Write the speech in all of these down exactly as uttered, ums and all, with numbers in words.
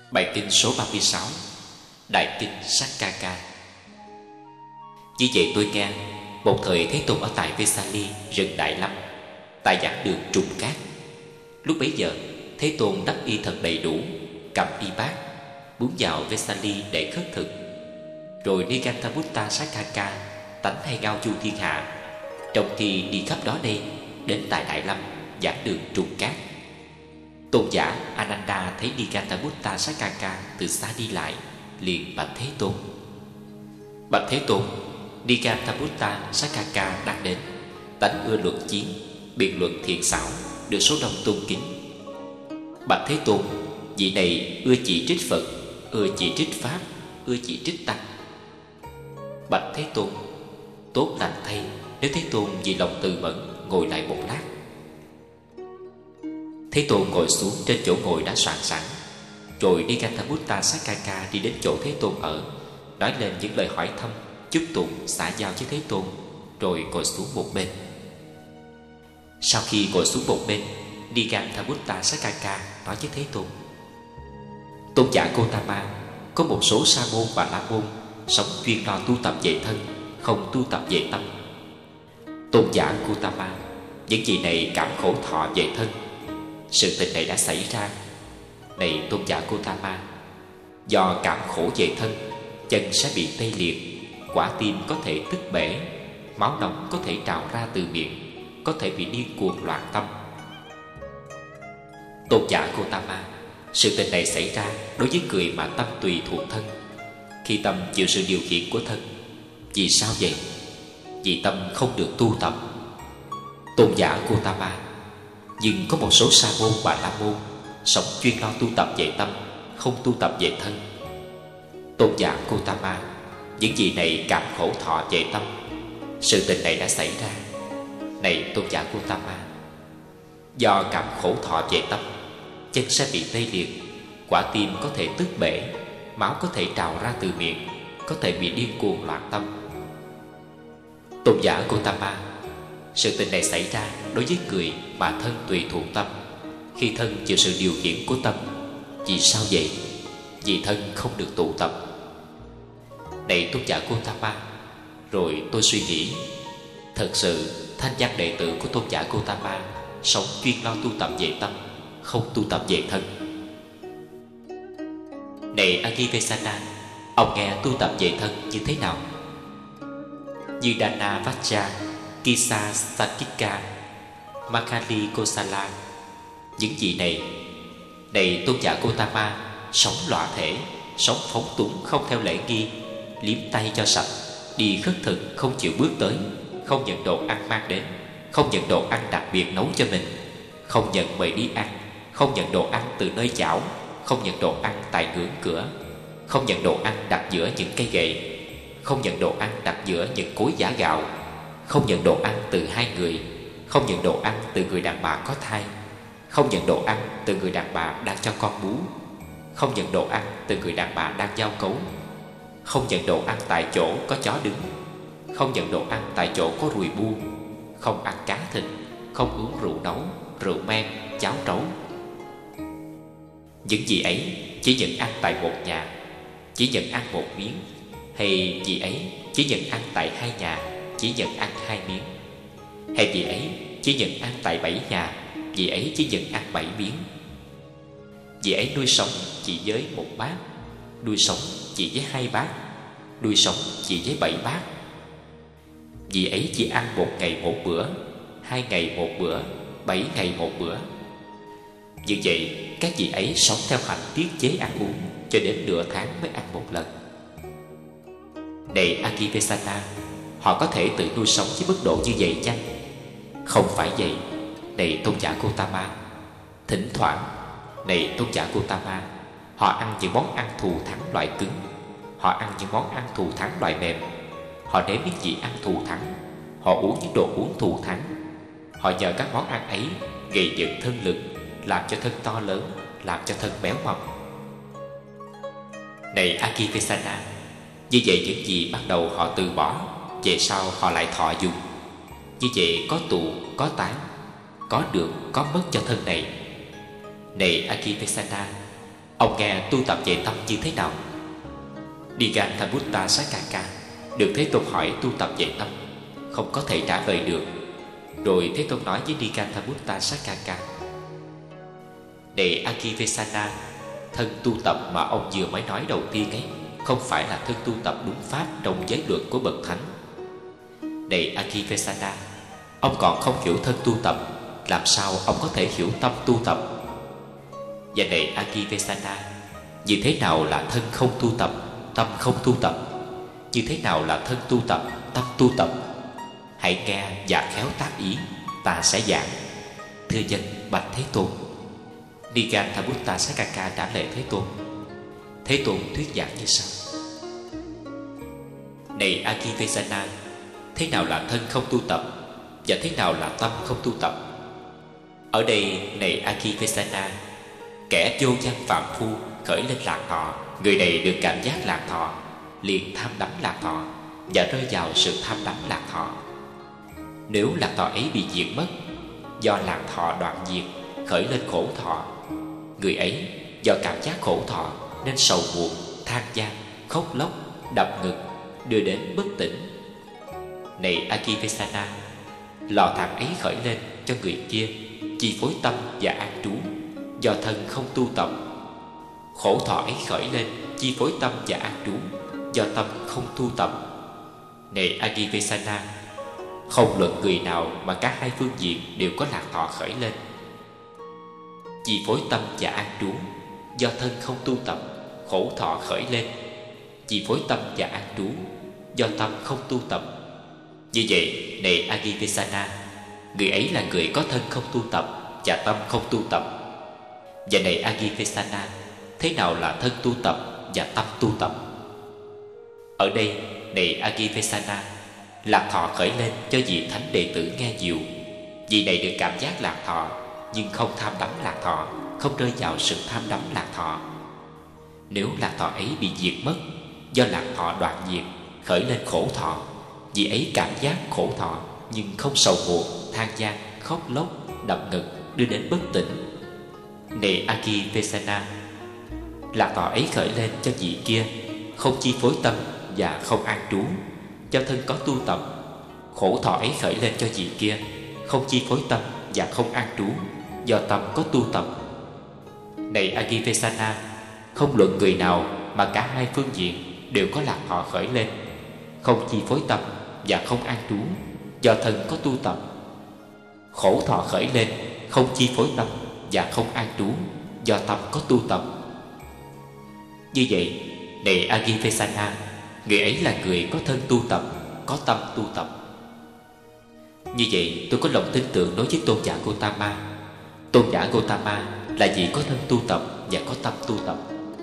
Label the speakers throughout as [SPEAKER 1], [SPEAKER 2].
[SPEAKER 1] Bài kinh số ba mươi sáu, Đại kinh Sakkaka. Như vậy tôi nghe, một thời Thế Tôn ở tại Vesali, rừng Đại Lâm, tại giảng đường Trùng Cát. Lúc bấy giờ, Thế Tôn đắp y thật đầy đủ, cầm y bát, bước vào Vesali để khất thực. Rồi Niganthabutta Sakkaka, tánh hay ngao du thiên hạ, trong khi đi khắp đó đây, đến tại Đại Lâm, giảng đường Trùng Cát. Tôn giả Ananda thấy Niganthabutta Sakkaka từ xa đi lại, liền bạch Thế Tôn: Bạch Thế Tôn, Niganthabutta Sakkaka đang đến, tánh ưa luận chiến, biện luận thiện xảo, được số đông tôn kính. Bạch Thế Tôn, vị này ưa chỉ trích Phật, ưa chỉ trích Pháp, ưa chỉ trích Tăng. Bạch Thế Tôn, tốt lành thay nếu Thế Tôn vì lòng từ mẫn ngồi lại một lát. Thế Tôn ngồi xuống trên chỗ ngồi đã soạn sẵn. Rồi Niganthabutta Sakkaka đi đến chỗ Thế Tôn ở, nói lên những lời hỏi thăm, chúc tụng, xã giao với Thế Tôn, rồi ngồi xuống một bên. Sau khi ngồi xuống một bên, Niganthabutta Sakkaka nói với Thế Tôn: Tôn giả Gotama, có một số sa môn và la môn sống chuyên lo tu tập về thân, không tu tập về tâm. Tôn giả Gotama, những gì này cảm khổ thọ về thân. Sự tình này đã xảy ra. Này Tôn giả Gotama, do cảm khổ về thân, chân sẽ bị tê liệt, quả tim có thể tức bể, máu nóng có thể trào ra từ miệng, có thể bị điên cuồng loạn tâm. Tôn giả Gotama, sự tình này xảy ra đối với người mà tâm tùy thuộc thân. Khi tâm chịu sự điều khiển của thân. Vì sao vậy? Vì tâm không được tu tập. Tôn giả Gotama, nhưng có một số sa môn và la môn sống chuyên lo tu tập về tâm, không tu tập về thân. Tôn giả Gotama, những gì này cảm khổ thọ về tâm. Sự tình này đã xảy ra. Này Tôn giả Gotama, do cảm khổ thọ về tâm, chân sẽ bị tê liệt, quả tim có thể tức bể, máu có thể trào ra từ miệng, có thể bị điên cuồng loạn tâm. Tôn giả Gotama, sự tình này xảy ra đối với người mà thân tùy thuộc tâm. Khi thân chịu sự điều khiển của tâm. Vì sao vậy? Vì thân không được tụ tập. Này Tôn giả Gotama, rồi tôi suy nghĩ, thật sự thanh văn đệ tử của Tôn giả Gotama sống chuyên lo tu tập về tâm, không tu tập về thân. Này Agivesana, ông nghe tu tập về thân như thế nào? Như Dana Vajja, Kisa Sakika, Makali Kosala, những gì này. Này Tôn giả Gotama, sống lõa thể, sống phóng túng không theo lễ nghi, liếm tay cho sạch, đi khất thực không chịu bước tới, không nhận đồ ăn mang đến, không nhận đồ ăn đặc biệt nấu cho mình, không nhận mời đi ăn, không nhận đồ ăn từ nơi chảo, không nhận đồ ăn tại ngưỡng cửa, không nhận đồ ăn đặt giữa những cây gậy, không nhận đồ ăn đặt giữa những cối giã gạo, không nhận đồ ăn từ hai người, không nhận đồ ăn từ người đàn bà có thai, không nhận đồ ăn từ người đàn bà đang cho con bú, không nhận đồ ăn từ người đàn bà đang giao cấu, không nhận đồ ăn tại chỗ có chó đứng, không nhận đồ ăn tại chỗ có ruồi bu, không ăn cá thịt, không uống rượu nấu, rượu men, cháo trấu. Những gì ấy chỉ nhận ăn tại một nhà, chỉ nhận ăn một miếng, hay gì ấy chỉ nhận ăn tại hai nhà, chỉ nhận ăn hai miếng, hay gì ấy chỉ nhận ăn tại bảy nhà, vì ấy chỉ nhận ăn bảy miếng. Vì ấy nuôi sống chỉ với một bát, nuôi sống chỉ với hai bát, nuôi sống chỉ với bảy bát. Vì ấy chỉ ăn một ngày một bữa, hai ngày một bữa, bảy ngày một bữa. Như vậy các vị ấy sống theo hạnh tiết chế ăn uống, cho đến nửa tháng mới ăn một lần. Này Agivesana, họ có thể tự nuôi sống với mức độ như vậy chăng? Không phải vậy. Này Tôn giả Gotama, thỉnh thoảng, này Tôn giả Gotama, họ ăn những món ăn thù thắng loại cứng, họ ăn những món ăn thù thắng loại mềm, họ nếm những gì ăn thù thắng, họ uống những đồ uống thù thắng. Họ nhờ các món ăn ấy gây dựng thân lực, làm cho thân to lớn, làm cho thân béo mập. Này Agivesana, như vậy những gì ban đầu họ từ bỏ, về sau họ lại thọ dùng. Như vậy có tụ, có tán, có được, có mất cho thân này. Này Agivesana, Ông nghe tu tập về tâm như thế nào? Niganthaputta Sakaka được Thế Tôn hỏi tu tập về tâm, không có thể trả lời được. Rồi Thế Tôn nói với Niganthaputta Sakaka: Này Akivesana, thân tu tập mà ông vừa mới nói đầu tiên ấy không phải là thân tu tập đúng pháp trong giới luật của bậc thánh. Này Akivesana, ông còn không hiểu thân tu tập, làm sao ông có thể hiểu tâm tu tập? Và này Akivesana, như thế nào là thân không tu tập, tâm không tu tập? Như thế nào là thân tu tập, tâm tu tập? Hãy nghe và khéo tác ý, ta sẽ giảng. Thưa dân, bạch Thế Tôn. Niganthaputta Sakaka trả lời Thế Tôn. Thế Tôn thuyết giảng như sau: Này Akivesana, thế nào là thân không tu tập và thế nào là tâm không tu tập? Ở đây, này Akivesana, kẻ vô văn phạm phu khởi lên lạc thọ, người này được cảm giác lạc thọ, liền tham đắm lạc thọ và rơi vào sự tham đắm lạc thọ. Nếu lạc thọ ấy bị diệt mất, do lạc thọ đoạn diệt khởi lên khổ thọ, người ấy do cảm giác khổ thọ nên sầu muộn, than van, khóc lóc, đập ngực, đưa đến bất tỉnh. Này Akivesana, lò than ấy khởi lên cho người kia, chi phối tâm và an trú, do thân không tu tập. Khổ thọ ấy khởi lên chi phối tâm và an trú, do tâm không tu tập. Này Akivesana, không luận người nào mà cả hai phương diện đều có lạc thọ khởi lên. Chi phối tâm và an trú, do thân không tu tập, khổ thọ khởi lên. Chi phối tâm và an trú, do tâm không tu tập. Như vậy, này Akivesana, người ấy là người có thân không tu tập và tâm không tu tập. Và này Akivesana, thế nào là thân tu tập và tâm tu tập? Ở đây, này Akivesana, lạc thọ khởi lên cho vị thánh đệ tử nghe diệu. Vị này được cảm giác lạc thọ, nhưng không tham đắm lạc thọ, không rơi vào sự tham đắm lạc thọ. Nếu lạc thọ ấy bị diệt mất, do lạc thọ đoạn diệt khởi lên khổ thọ, vị ấy cảm giác khổ thọ nhưng không sầu muộn, than van, khóc lóc, đập ngực, đưa đến bất tỉnh. Này Akivesana, lạc thọ ấy khởi lên cho vị kia, không chi phối tâm và không an trú, cho thân có tu tập. Khổ thọ ấy khởi lên cho vị kia, không chi phối tâm và không an trú, do tâm có tu tập. Này Akivesana, không luận người nào mà cả hai phương diện đều có lạc thọ khởi lên, không chi phối tâm và không an trú, do thân có tu tập. Khổ thọ khởi lên, không chi phối tâm và không an trú, do tâm có tu tập. Như vậy, này Akivesana, người ấy là người có thân tu tập, có tâm tu tập. Như vậy, tôi có lòng tin tưởng đối với tôn giả Gotama. Tôn giả Gotama là vị có thân tu tập và có tâm tu tập.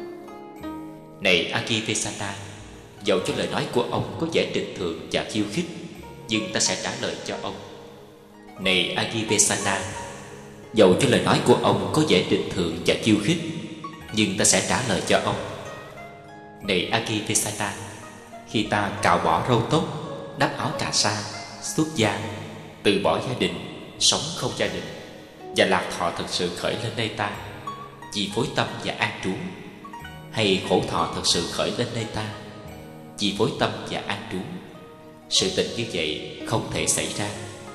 [SPEAKER 1] Này Akivesana, dẫu cho lời nói của ông có vẻ trịch thượng và khiêu khích, nhưng ta sẽ trả lời cho ông. Này Akivesana, dẫu cho lời nói của ông có vẻ trịch thượng và khiêu khích, nhưng ta sẽ trả lời cho ông. Này Akivesana, khi ta cạo bỏ râu tóc, đắp áo cà sa, xuất gia, từ bỏ gia đình, sống không gia đình, và lạc thọ thật sự khởi lên nơi ta, chi phối tâm và an trú, hay khổ thọ thật sự khởi lên nơi ta, chi phối tâm và an trú, sự tình như vậy không thể xảy ra.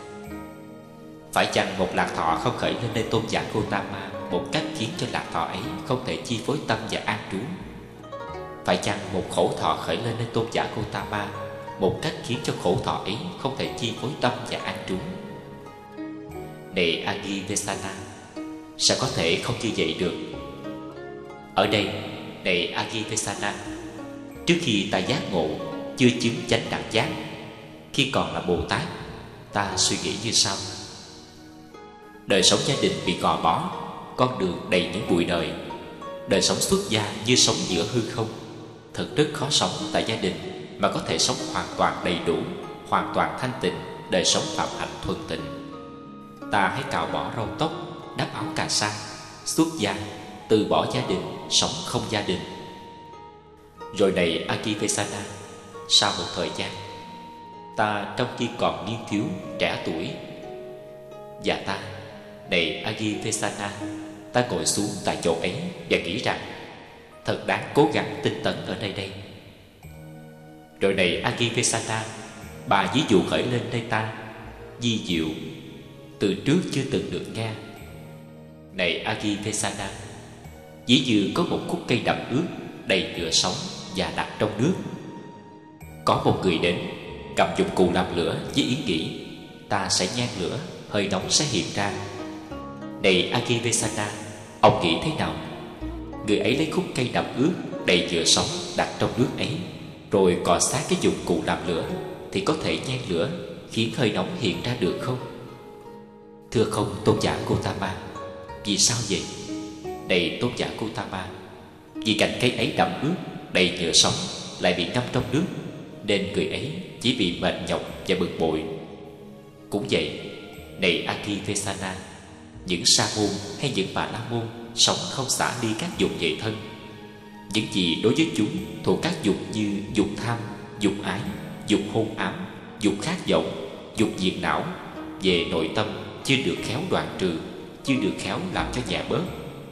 [SPEAKER 1] Phải chăng một lạc thọ không khởi lên nơi tôn giả Gotama một cách khiến cho lạc thọ ấy không thể chi phối tâm và an trú? Phải chăng một khổ thọ khởi lên nơi tôn giả Gotama một cách khiến cho khổ thọ ấy không thể chi phối tâm và an trú? Này Akivesana, sao có thể không như vậy được? Ở đây, này Akivesana, trước khi ta giác ngộ, chưa chứng chánh đẳng giác, khi còn là Bồ Tát, ta suy nghĩ như sau: đời sống gia đình bị gò bó, con đường đầy những bụi đời. Đời sống xuất gia như sống giữa hư không, thật rất khó sống tại gia đình mà có thể sống hoàn toàn đầy đủ, hoàn toàn thanh tịnh, đời sống phạm hạnh thuần tịnh. Ta hãy cạo bỏ râu tóc, đắp áo cà sa, xuất gia, từ bỏ gia đình, sống không gia đình. Rồi này Akivesana, sau một thời gian, ta trong khi còn niên thiếu, trẻ tuổi, và ta, này Akivesana, ta ngồi xuống tại chỗ ấy và nghĩ rằng thật đáng cố gắng tinh tấn ở nơi đây. Rồi này Agivesana, bà ví dụ khởi lên nơi ta, di diệu, từ trước chưa từng được nghe. Này Agivesana, ví như có một khúc cây đậm ướt đầy nhựa sống và đặt trong nước. Có một người đến, cầm dụng cụ làm lửa với ý nghĩ ta sẽ nhang lửa, hơi nóng sẽ hiện ra. Này Agivesana, ông nghĩ thế nào? Người ấy lấy khúc cây đậm ướt đầy nhựa sống đặt trong nước ấy, rồi cọ sát cái dụng cụ làm lửa, thì có thể nhang lửa khiến hơi nóng hiện ra được không? Thưa không, tôn giả Gotama. Vì sao vậy? Này tôn giả Gotama, vì cành cây ấy đậm ướt đầy nhựa sống lại bị ngâm trong nước, nên người ấy chỉ bị mệt nhọc và bực bội. Cũng vậy, này Agivesana, những sa môn hay những bà la môn sống không xả ly các dục về thân. Những gì đối với chúng thuộc các dục như dục tham, dục ái, dục hôn ám, dục khát vọng, dục diệt não, về nội tâm chưa được khéo đoạn trừ, chưa được khéo làm cho nhẹ bớt.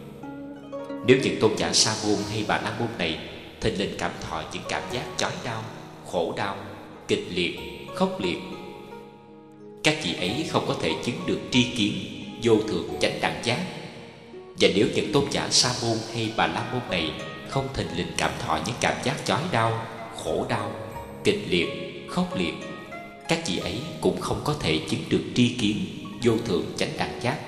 [SPEAKER 1] Nếu những tôn giả sa môn hay bà la môn này thình lình cảm thọ những cảm giác chói đau, khổ đau, kịch liệt, khốc liệt, các vị ấy không có thể chứng được tri kiến vô thượng chánh đẳng giác. Và nếu những tôn giả sa môn hay bà la môn này không thình lình cảm thọ những cảm giác chói đau, khổ đau, kịch liệt, khốc liệt, các vị ấy cũng không có thể chứng được tri kiến vô thượng chánh đẳng giác.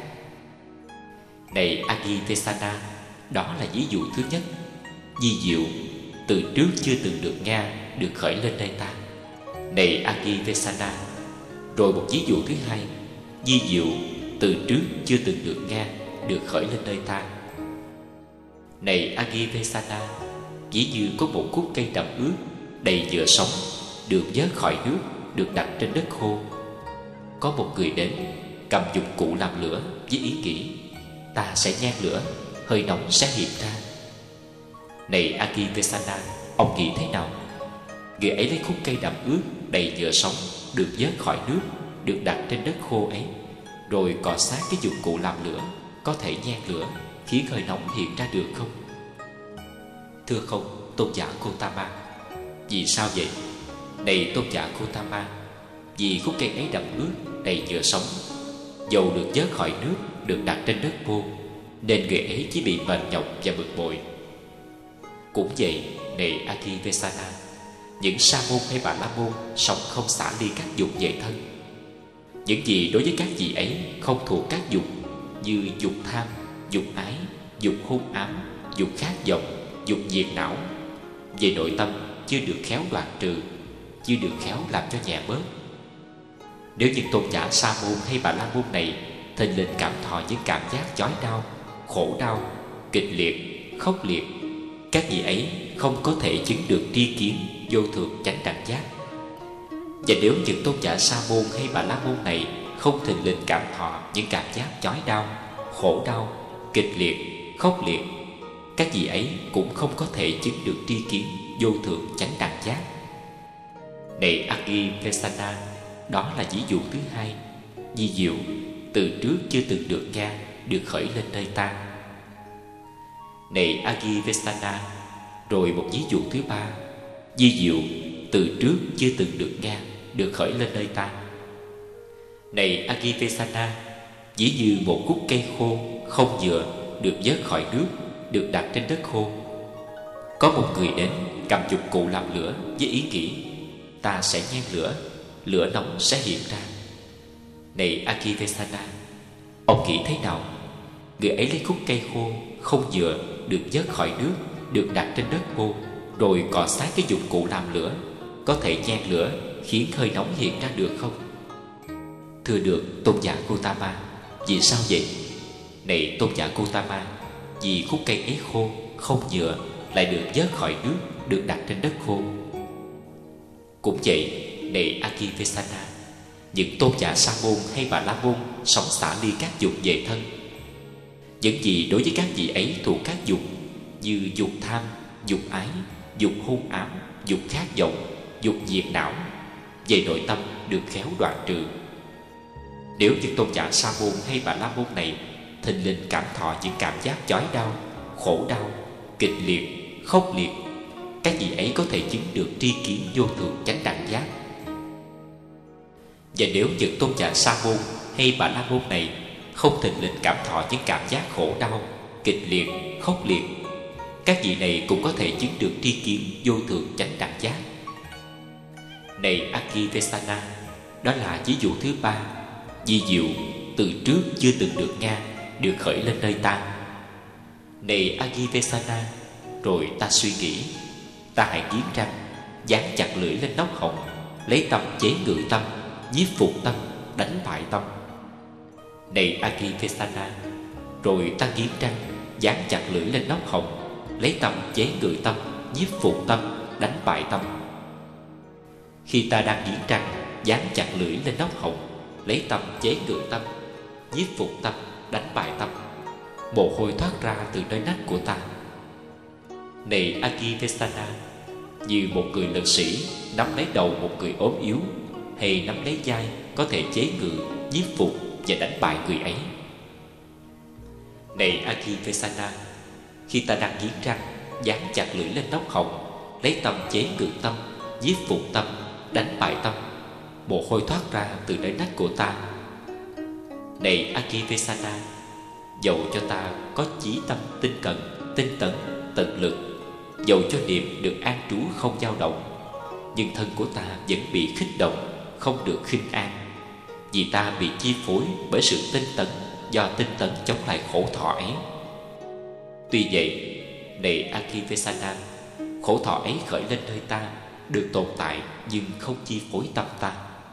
[SPEAKER 1] Này Agivesana, đó là ví dụ thứ nhất, di diệu, từ trước chưa từng được nghe, được khởi lên nơi ta. Này Agivesana, rồi một ví dụ thứ hai, di diệu, từ trước chưa từng được nghe, được khởi lên nơi ta. Này Agivesana, ví như có một khúc cây đậm ướt đầy nhựa sống được vớt khỏi nước, được đặt trên đất khô. Có một người đến, cầm dụng cụ làm lửa với ý nghĩ ta sẽ nhang lửa, hơi nóng sẽ hiện ra. Này Agivesana, ông nghĩ thế nào? Người ấy lấy khúc cây đậm ướt đầy nhựa sống được vớt khỏi nước, được đặt trên đất khô ấy, rồi cọ sát cái dụng cụ làm lửa, có thể nhang lửa khiến hơi nóng hiện ra được không? Thưa không, tôn giả Gotama. Vì sao vậy? Này tôn giả Gotama, vì khúc cây ấy đậm ướt đầy nhựa sống, dầu được vớt khỏi nước, được đặt trên đất khô, nên người ấy chỉ bị mệt nhọc và bực bội. Cũng vậy, này Agivesana, những sa môn hay bà la môn sống không xả ly các dục về thân. Những gì đối với các vị ấy không thuộc các dục như dục tham, dục ái, dục hôn ám, dục khát vọng, dục diệt não, về nội tâm chưa được khéo đoạn trừ, chưa được khéo làm cho nhẹ bớt. Nếu những tôn giả sa môn hay bà la môn này thình lình cảm thọ những cảm giác chói đau, khổ đau, kịch liệt, khốc liệt, các vị ấy không có thể chứng được tri kiến vô thượng chánh đẳng giác. Và nếu những tôn giả sa môn hay bà la môn này không thình lình cảm thọ những cảm giác chói đau, khổ đau, kịch liệt, khốc liệt, các vị ấy cũng không có thể chứng được tri kiến vô thượng chánh đẳng giác. Này Agivesana, đó là ví dụ thứ hai, di diệu, từ trước chưa từng được nghe, được khởi lên nơi ta. Này Agivesana, rồi một ví dụ thứ ba, di diệu, từ trước chưa từng được nghe, được khởi lên nơi ta. Này Agivesana, ví như một khúc cây khô không nhựa được vớt khỏi nước, được đặt trên đất khô. Có một người đến, cầm dụng cụ làm lửa với ý nghĩ ta sẽ nhang lửa, lửa nóng sẽ hiện ra. Này Agivesana, ông nghĩ thế nào? Người ấy lấy khúc cây khô không nhựa được vớt khỏi nước, được đặt trên đất khô, rồi cọ sát cái dụng cụ làm lửa, có thể nhang lửa khiến hơi nóng hiện ra được không? Thưa được, tôn giả Gotama. Vì sao vậy? Này tôn giả Gotama, vì khúc cây ấy khô không nhựa lại được vớt khỏi nước, được đặt trên đất khô. Cũng vậy, này Agivesana, những tôn giả sa môn hay bà la môn sống xả ly các dục về thân. Những gì đối với các vị ấy thuộc các dục như dục tham, dục ái, dục hôn ám, dục khát vọng, dục diệt não, về nội tâm được khéo đoạn trừ. Nếu những tôn giả sa môn hay bà la môn này thình lình cảm thọ những cảm giác chói đau, khổ đau, kịch liệt, khốc liệt, các vị ấy có thể chứng được tri kiến vô thượng chánh đẳng giác. Và nếu những tôn giả Sa môn hay Bà La môn này không thình lình cảm thọ những cảm giác khổ đau, kịch liệt, khốc liệt, các vị này cũng có thể chứng được tri kiến vô thượng chánh đẳng giác. Này Akivesana, đó là ví dụ thứ ba, vi diệu từ trước chưa từng được nghe, được khởi lên nơi ta. Này Akivesana, rồi ta suy nghĩ, ta hãy nghiến răng, dán chặt lưỡi lên nóc họng, lấy tâm chế ngự tâm, nhiếp phục tâm, đánh bại tâm. Này Akivesana, rồi ta nghiến răng, dán chặt lưỡi lên nóc họng, lấy tâm chế ngự tâm, nhiếp phục tâm, đánh bại tâm. Khi ta đang nghiến răng, dán chặt lưỡi lên nóc họng, lấy tâm chế ngự tâm, nhiếp phục tâm, đánh bại tâm, mồ hôi thoát ra từ nơi nách của ta. Này Akivesana, như một người lực sĩ nắm lấy đầu một người ốm yếu, hay nắm lấy vai có thể chế ngự, nhiếp phục và đánh bại người ấy. Này Akivesana, khi ta đang nghiến răng, dán chặt lưỡi lên nóc họng, lấy tâm chế ngự tâm, nhiếp phục tâm, đánh bại tâm, mồ hôi thoát ra từ nơi nách của ta. Này Akivesana, dầu cho ta có chí tâm tinh cần, tinh tấn, tận lực, dầu cho niệm được an trú không dao động, nhưng thân của ta vẫn bị khích động, không được khinh an, vì ta bị chi phối bởi sự tinh tấn, do tinh tấn chống lại khổ thọ ấy. Tuy vậy, này Akivesana, khổ thọ ấy khởi lên nơi ta, được tồn tại nhưng không chi phối tâm ta.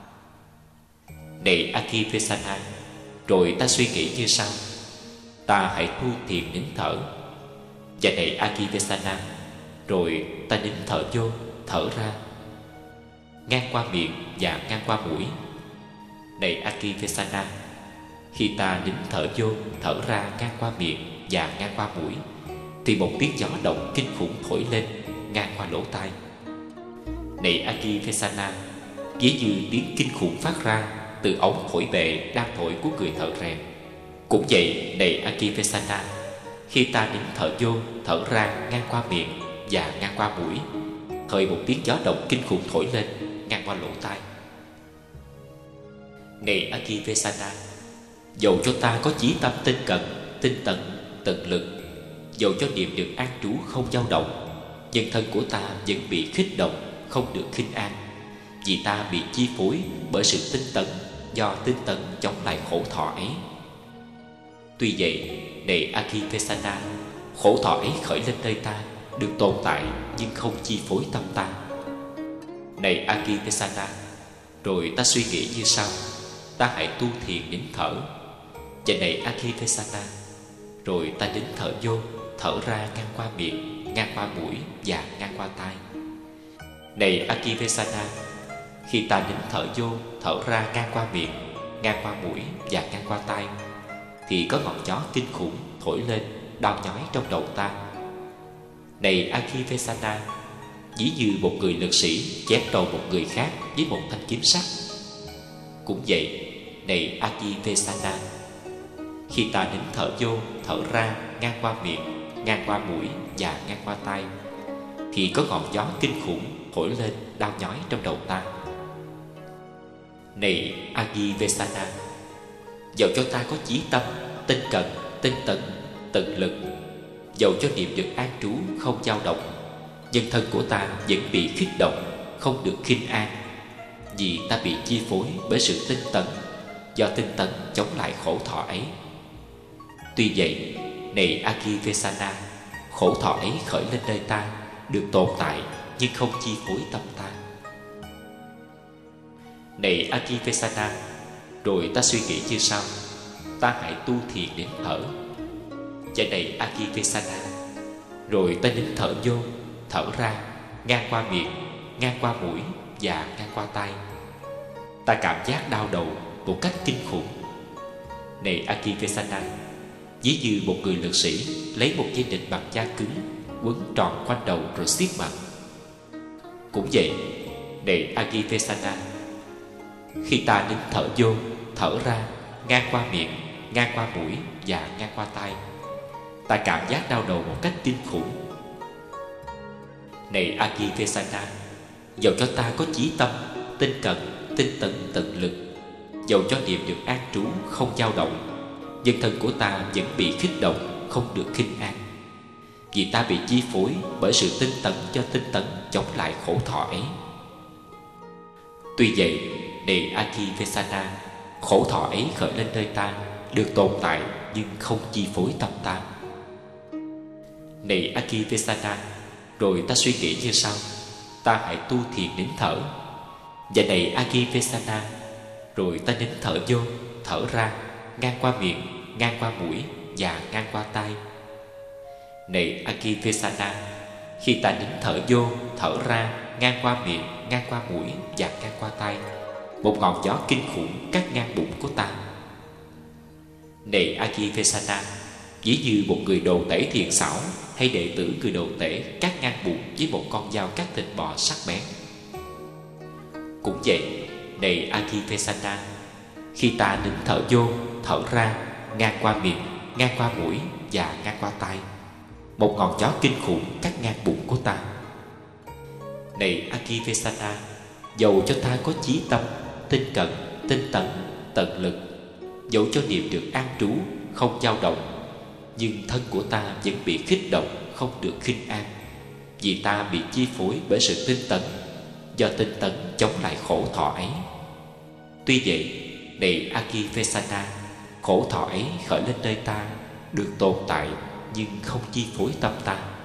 [SPEAKER 1] Này Akivesana, rồi ta suy nghĩ như sau, ta hãy tu thiền nín thở. Và này Akivesana, rồi ta nín thở vô, thở ra, ngang qua miệng và ngang qua mũi. Này Akivesana, khi ta nín thở vô, thở ra ngang qua miệng và ngang qua mũi, thì một tiếng gió động kinh khủng thổi lên ngang qua lỗ tai. Này Akivesana, ví như tiếng kinh khủng phát ra từ ống thổi bệ đang thổi của người thợ rèn. Cũng vậy, này Akivesana, khi ta nín thở vô, thở ra ngang qua miệng và ngang qua mũi, thời một tiếng gió động kinh khủng thổi lên ngang qua lỗ tai. Này Akivesana, dầu cho ta có chí tâm tinh cận, tinh tấn, tận lực, dầu cho niệm được an trú không dao động, nhưng thân của ta vẫn bị khích động, không được khinh an, vì ta bị chi phối bởi sự tinh tấn, do tinh tấn chống lại khổ thọ ấy. Tuy vậy, này Akivesana, khổ thọ ấy khởi lên nơi ta, được tồn tại nhưng không chi phối tâm ta. Này Akivesana, rồi ta suy nghĩ như sau, ta hãy tu thiền nín thở. Và này Akivesana, rồi ta nín thở vô, thở ra ngang qua miệng, ngang qua mũi và ngang qua tai. Này Akivesana, khi ta nín thở vô, thở ra ngang qua miệng, ngang qua mũi và ngang qua tai, thì có ngọn gió kinh khủng thổi lên, đau nhói trong đầu ta. Này Akivesana, ví như một người lực sĩ chém đầu một người khác với một thanh kiếm sắt. Cũng vậy, này Akivesana, khi ta nín thở vô, thở ra ngang qua miệng, ngang qua mũi và ngang qua tai, thì có ngọn gió kinh khủng thổi lên, đau nhói trong đầu ta. Này Akivesana, dầu cho ta có chí tâm, tinh cận, tinh tấn, tận lực, dầu cho niệm được an trú không dao động, nhưng thân của ta vẫn bị khích động, không được khinh an, vì ta bị chi phối bởi sự tinh tấn, do tinh tấn chống lại khổ thọ ấy. Tuy vậy, này Akivesana, khổ thọ ấy khởi lên nơi ta, được tồn tại nhưng không chi phối tâm ta. Này Akivesana, rồi ta suy nghĩ như sau, ta hãy tu thiền nín thở. Và này Akivesana, rồi ta nín thở vô, thở ra ngang qua miệng, ngang qua mũi và ngang qua tai. Ta cảm giác đau đầu một cách kinh khủng. Này Akivesana, ví như một người lực sĩ lấy một dây nịt bằng da cứng quấn tròn quanh đầu rồi siết mạnh. Cũng vậy, này Akivesana, khi ta nín thở vô, thở ra ngang qua miệng, ngang qua mũi và ngang qua tai, ta cảm giác đau đầu một cách kinh khủng. Này Akivesana, dầu cho ta có chí tâm, tinh cần, tinh tấn tận lực, dầu cho niệm được an trú không dao động, nhưng thân của ta vẫn bị kích động, không được khinh an, vì ta bị chi phối bởi sự tinh tấn cho tinh tấn chống lại khổ thọ ấy. Tuy vậy, này Akivesana, khổ thọ ấy khởi lên nơi ta, được tồn tại nhưng không chi phối tâm ta. Này Akivesana, rồi ta suy nghĩ như sau: ta hãy tu thiền nín thở. Và này Akivesana, rồi ta nín thở vô, thở ra, ngang qua miệng, ngang qua mũi và ngang qua tai. Này Akivesana, khi ta nín thở vô, thở ra, ngang qua miệng, ngang qua mũi và ngang qua tai, một ngọn gió kinh khủng cắt ngang bụng của ta. Này Akivesana, ví như một người đồ tể thiện xảo hay đệ tử người đồ tể cắt ngang bụng với một con dao cắt thịt bò sắc bén. Cũng vậy, này Akivesana, khi ta nín thở vô, thở ra, ngang qua miệng, ngang qua mũi và ngang qua tai, một ngọn gió kinh khủng cắt ngang bụng của ta. Này Akivesana, dầu cho ta có chí tâm, tinh cận, tinh tấn, tận lực, dẫu cho niệm được an trú không dao động, nhưng thân của ta vẫn bị kích động, không được khinh an, vì ta bị chi phối bởi sự tinh tấn, do tinh tấn chống lại khổ thọ ấy. Tuy vậy, này Akivesana, khổ thọ ấy khởi lên nơi ta, được tồn tại nhưng không chi phối tâm ta.